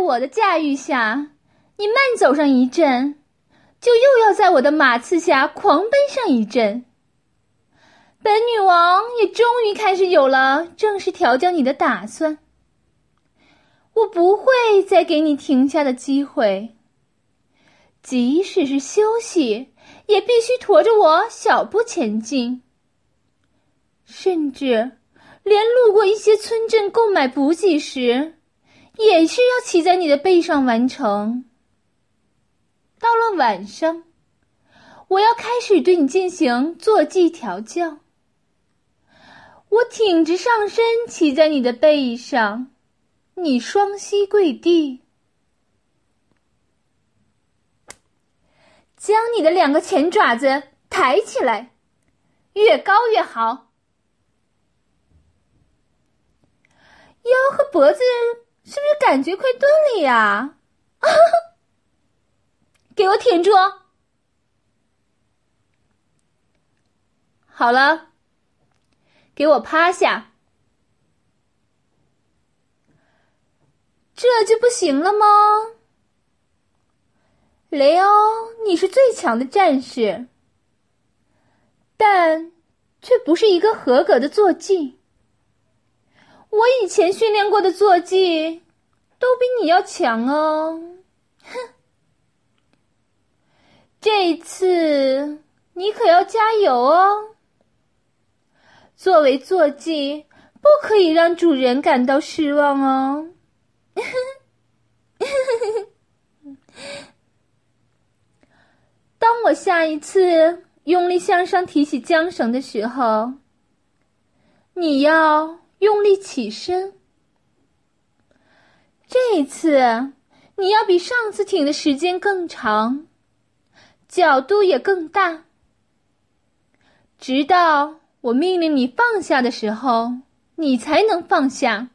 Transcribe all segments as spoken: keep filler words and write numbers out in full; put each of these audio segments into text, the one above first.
我的驾驭下，你慢走上一阵，就又要在我的马刺下狂奔上一阵。本女王也终于开始有了正式调教你的打算。我不会再给你停下的机会，即使是休息，也必须驮着我小步前进。甚至连路过一些村镇购买补给时，也是要骑在你的背上完成。到了晚上，我要开始对你进行坐骑调教。我挺直上身骑在你的背上，你双膝跪地，将你的两个前爪子抬起来，越高越好。腰和脖子是不是感觉快断了呀？给我挺住！好了，给我趴下。这就不行了吗？雷欧，你是最强的战士，但却不是一个合格的坐骑。我以前训练过的坐骑都比你要强哦。哼，这次你可要加油哦。作为坐骑，不可以让主人感到失望哦。当我下一次用力向上提起缰绳的时候，你要用力起身。这次你要比上次挺的时间更长，角度也更大，直到我命令你放下的时候，你才能放下。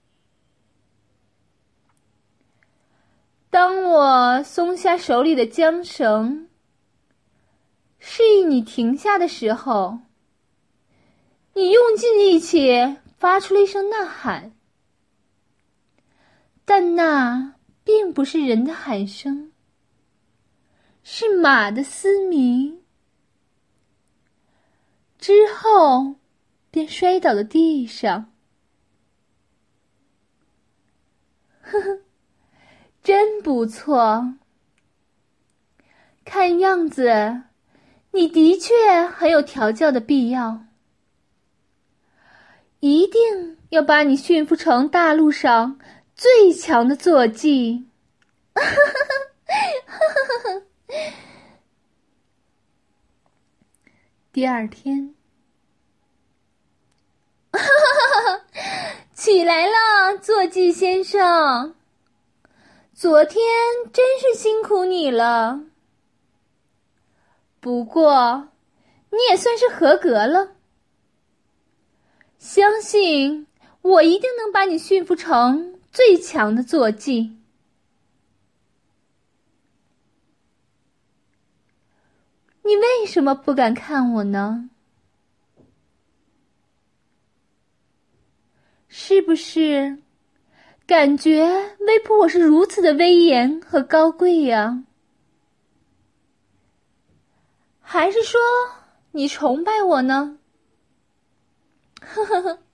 当我松下手里的缰绳，示意你停下的时候，你用尽力气发出了一声呐喊，但那并不是人的喊声，是马的嘶鸣。之后便摔倒了地上。呵呵，真不错。看样子你的确很有调教的必要，一定要把你驯服成大陆上最强的坐骑。第二天，起来了，坐骑先生。昨天真是辛苦你了，不过你也算是合格了。相信我一定能把你驯服成最强的坐骑。你为什么不敢看我呢？是不是感觉威普我是如此的威严和高贵呀？还是说你崇拜我呢？呵呵呵，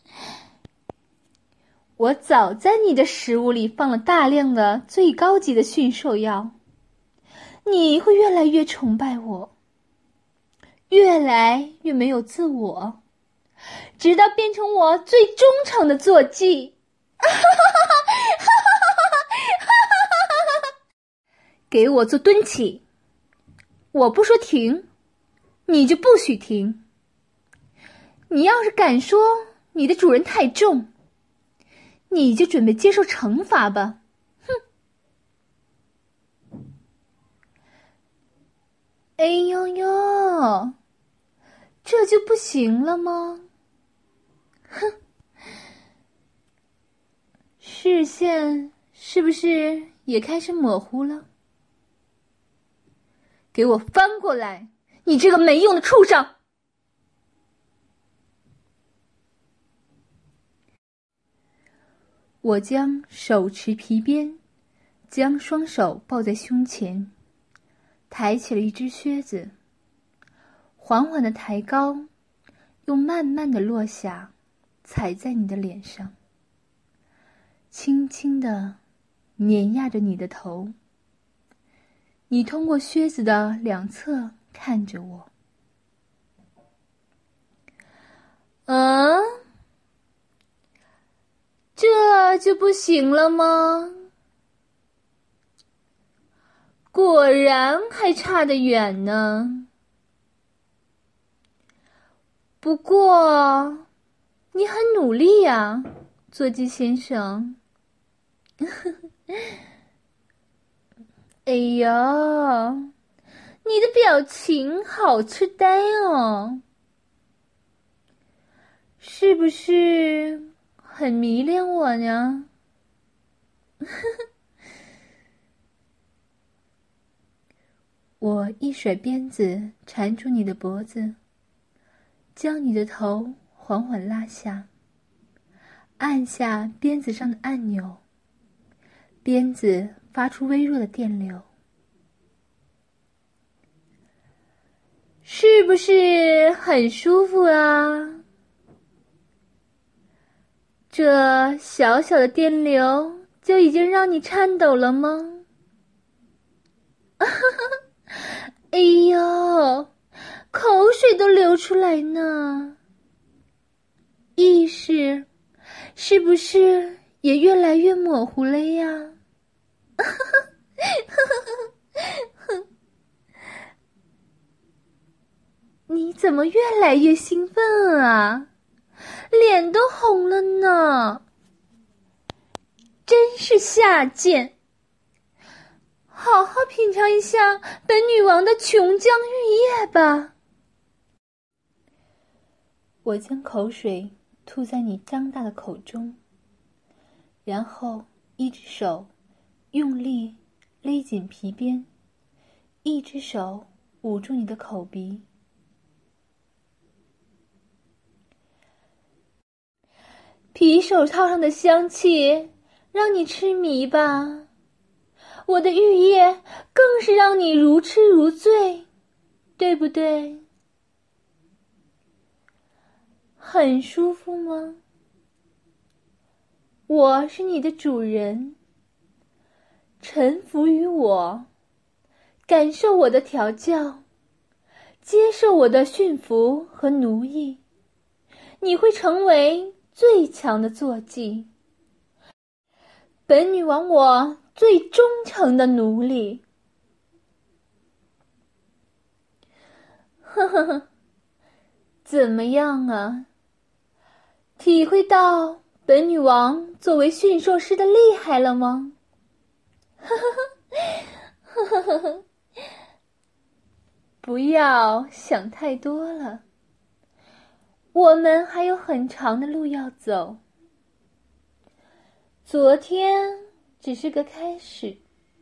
我早在你的食物里放了大量的最高级的驯兽药，你会越来越崇拜我，越来越没有自我，直到变成我最忠诚的坐骑。给我做蹲起，我不说停，你就不许停。你要是敢说你的主人太重，你就准备接受惩罚吧。哼！哎呦呦，这就不行了吗？哼！视线是不是也开始模糊了？给我翻过来，你这个没用的畜生！我将手持皮鞭将双手抱在胸前，抬起了一只靴子，缓缓地抬高，又慢慢地落下，踩在你的脸上，轻轻地碾压着你的头。你通过靴子的两侧看着我。嗯，这就不行了吗？果然还差得远呢。不过，你很努力呀，坐骑先生。哎呀，你的表情好痴呆哦，是不是很迷恋我呢？我一甩鞭子缠住你的脖子，将你的头缓缓拉下，按下鞭子上的按钮，鞭子发出微弱的电流。是不是很舒服啊？这小小的电流就已经让你颤抖了吗？哎呦，口水都流出来呢。意识是不是也越来越模糊了呀？你怎么越来越兴奋啊？脸都红了呢。真是下贱！好好品尝一下本女王的琼浆玉液吧。我将口水吐在你张大的口中，然后一只手用力勒紧皮鞭，一只手捂住你的口鼻。皮手套上的香气让你痴迷吧，我的玉液更是让你如痴如醉，对不对？很舒服吗？我是你的主人，臣服于我，感受我的调教，接受我的驯服和奴役，你会成为最强的坐骑，本女王我最忠诚的奴隶。呵呵呵，怎么样啊？体会到本女王作为驯兽师的厉害了吗？呵呵呵，呵呵呵，不要想太多了，我们还有很长的路要走。昨天只是个开始，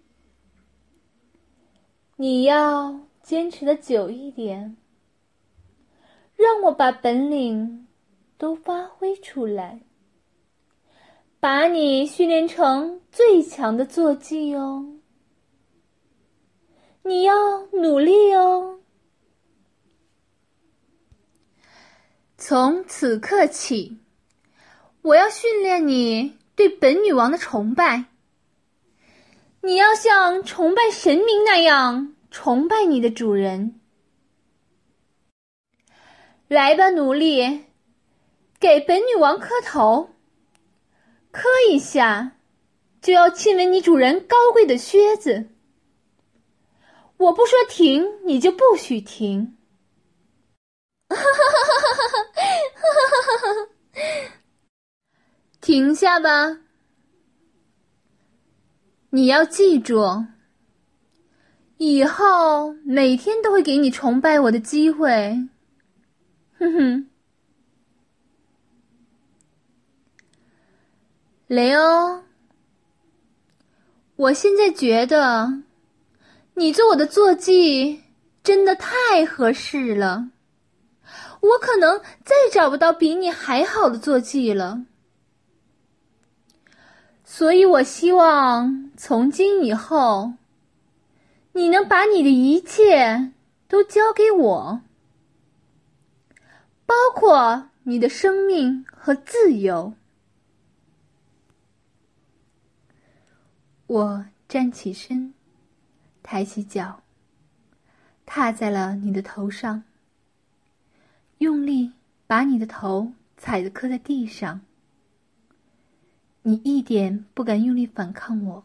你要坚持的久一点，让我把本领都发挥出来，把你训练成最强的坐骑哦。你要努力哦。从此刻起，我要训练你对本女王的崇拜。你要像崇拜神明那样崇拜你的主人。来吧，奴隶，给本女王磕头，磕一下就要亲吻你主人高贵的靴子。我不说停，你就不许停。停下吧。你要记住，以后每天都会给你崇拜我的机会。哼哼。雷欧，我现在觉得你做我的坐骑真的太合适了，我可能再找不到比你还好的坐骑了。 所以我希望从今以后，你能把你的一切都交给我，包括你的生命和自由。我站起身，抬起脚，踏在了你的头上，用力把你的头踩得磕在地上。你一点不敢用力反抗我。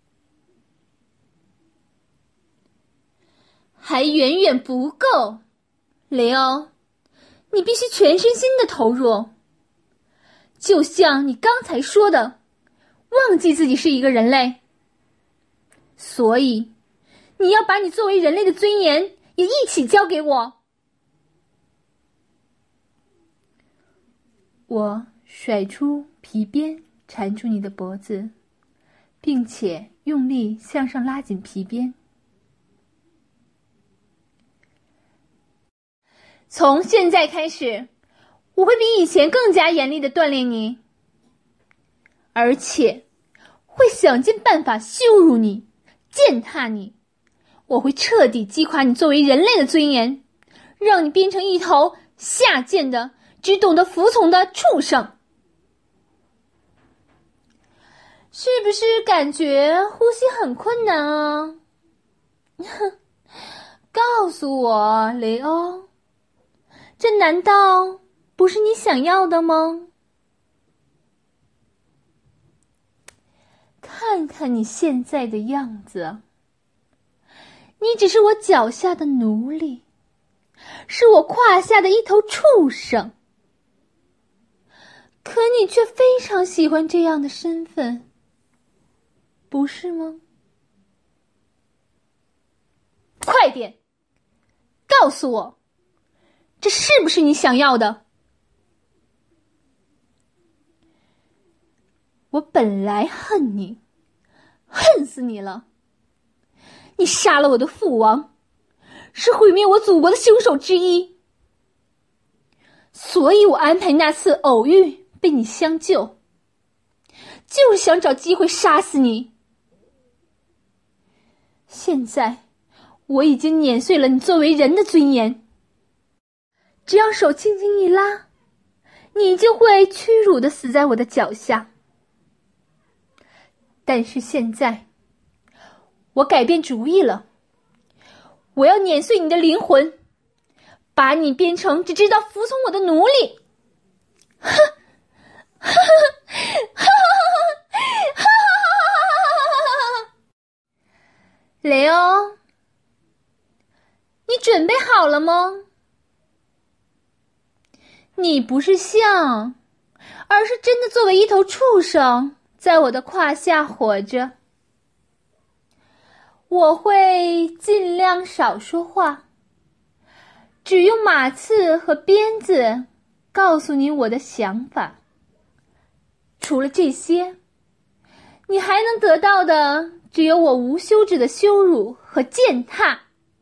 还远远不够，雷欧，你必须全身心的投入。就像你刚才说的，忘记自己是一个人类。所以，你要把你作为人类的尊严也一起交给我。我甩出皮鞭，缠住你的脖子，并且用力向上拉紧皮鞭。从现在开始，我会比以前更加严厉地锻炼你，而且会想尽办法羞辱你、践踏你。我会彻底击垮你作为人类的尊严，让你变成一头下贱的、只懂得服从的畜生。是不是感觉呼吸很困难啊？告诉我，雷欧，这难道不是你想要的吗？看看你现在的样子，你只是我脚下的奴隶，是我胯下的一头畜生。可你却非常喜欢这样的身份，不是吗？快点，告诉我，这是不是你想要的？我本来恨你，恨死你了！你杀了我的父王，是毁灭我祖国的凶手之一。所以我安排那次偶遇被你相救，就是想找机会杀死你。现在我已经碾碎了你作为人的尊严，只要手轻轻一拉，你就会屈辱地死在我的脚下。但是现在我改变主意了，我要碾碎你的灵魂，把你变成只知道服从我的奴隶。哼，哈哈哈！雷欧，你准备好了吗？你不是像，而是真的作为一头畜生，在我的胯下活着。我会尽量少说话，只用马刺和鞭子告诉你我的想法。除了这些，你还能得到的只有我无休止的羞辱和践踏。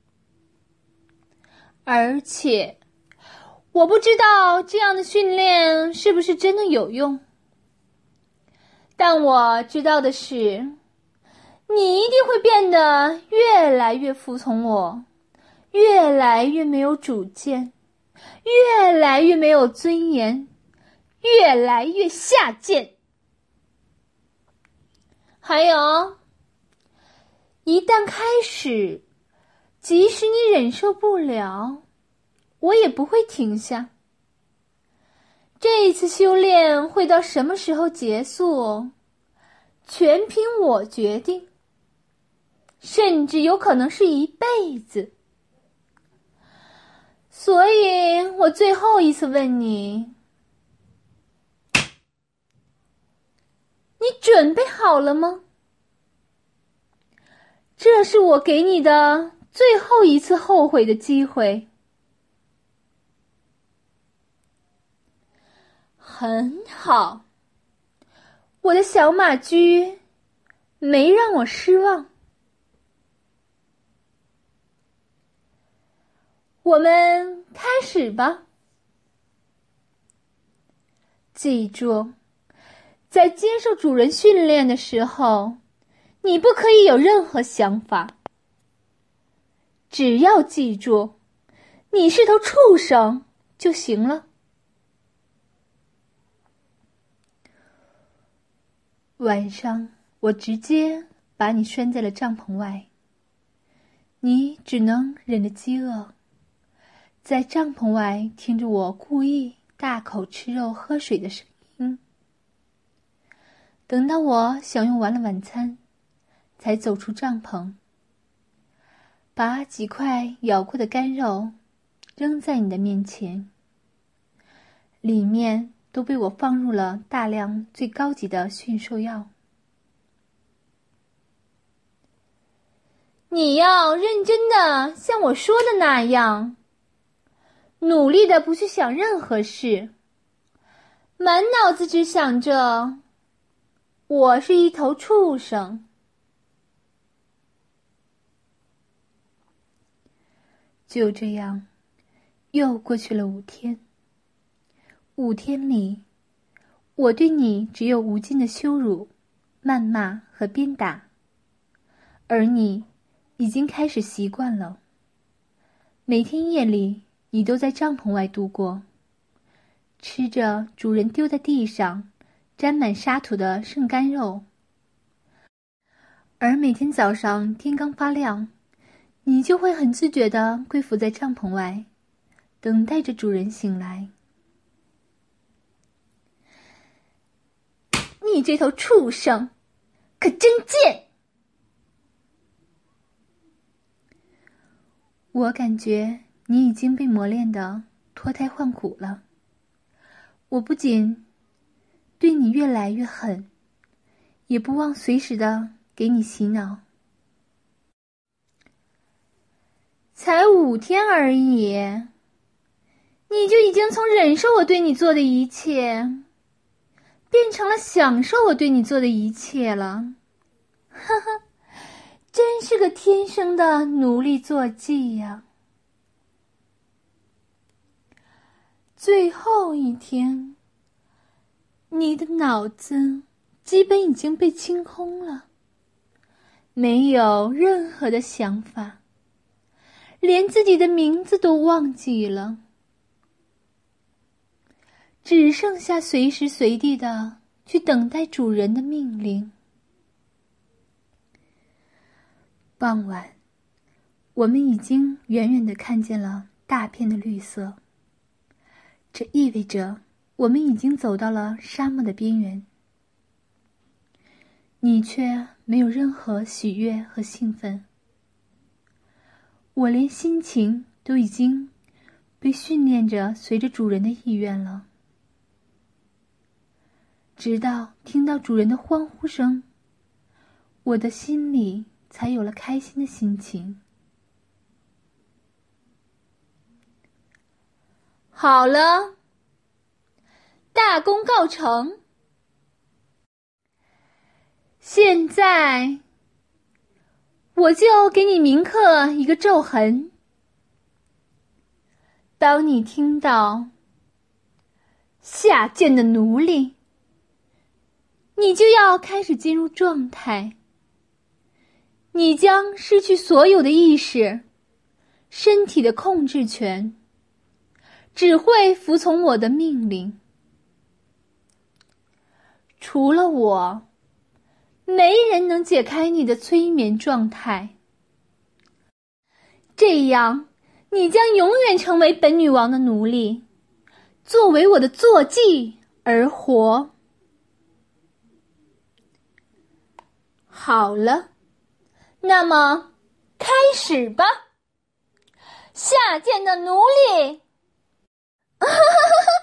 而且，我不知道这样的训练是不是真的有用，但我知道的是，你一定会变得越来越服从我，越来越没有主见，越来越没有尊严，越来越下贱。还有，一旦开始，即使你忍受不了，我也不会停下。这一次修炼会到什么时候结束，全凭我决定，甚至有可能是一辈子。所以我最后一次问你，你准备好了吗？这是我给你的最后一次后悔的机会。很好，我的小马驹没让我失望。我们开始吧。记住， 在接受主人训练的时候，你不可以有任何想法。只要记住，你是头畜生就行了。晚上，我直接把你拴在了帐篷外，你只能忍着饥饿，在帐篷外听着我故意大口吃肉喝水的声音。等到我享用完了晚餐，才走出帐篷，把几块咬过的干肉扔在你的面前，里面都被我放入了大量最高级的驯兽药。你要认真的像我说的那样，努力的不去想任何事，满脑子只想着我是一头畜生。就这样，又过去了五天。五天里，我对你只有无尽的羞辱、谩骂和鞭打，而你已经开始习惯了。每天夜里，你都在帐篷外度过，吃着主人丢在地上沾满沙土的剩干肉，而每天早上天刚发亮，你就会很自觉地跪伏在帐篷外，等待着主人醒来。你这头畜生，可真贱！我感觉你已经被磨练得脱胎换骨了。我不仅对你越来越狠，也不忘随时的给你洗脑。才五天而已，你就已经从忍受我对你做的一切，变成了享受我对你做的一切了。哈哈，真是个天生的奴隶坐骑呀！最后一天，你的脑子基本已经被清空了，没有任何的想法，连自己的名字都忘记了，只剩下随时随地的去等待主人的命令。傍晚，我们已经远远地看见了大片的绿色，这意味着我们已经走到了沙漠的边缘。你却没有任何喜悦和兴奋，我连心情都已经被训练着随着主人的意愿了。直到听到主人的欢呼声，我的心里才有了开心的心情。好了，大功告成。现在，我就给你铭刻一个咒痕。当你听到下贱的奴隶，你就要开始进入状态。你将失去所有的意识，身体的控制权，只会服从我的命令。除了我，没人能解开你的催眠状态。这样，你将永远成为本女王的奴隶，作为我的坐骑而活。好了，那么开始吧，下贱的奴隶！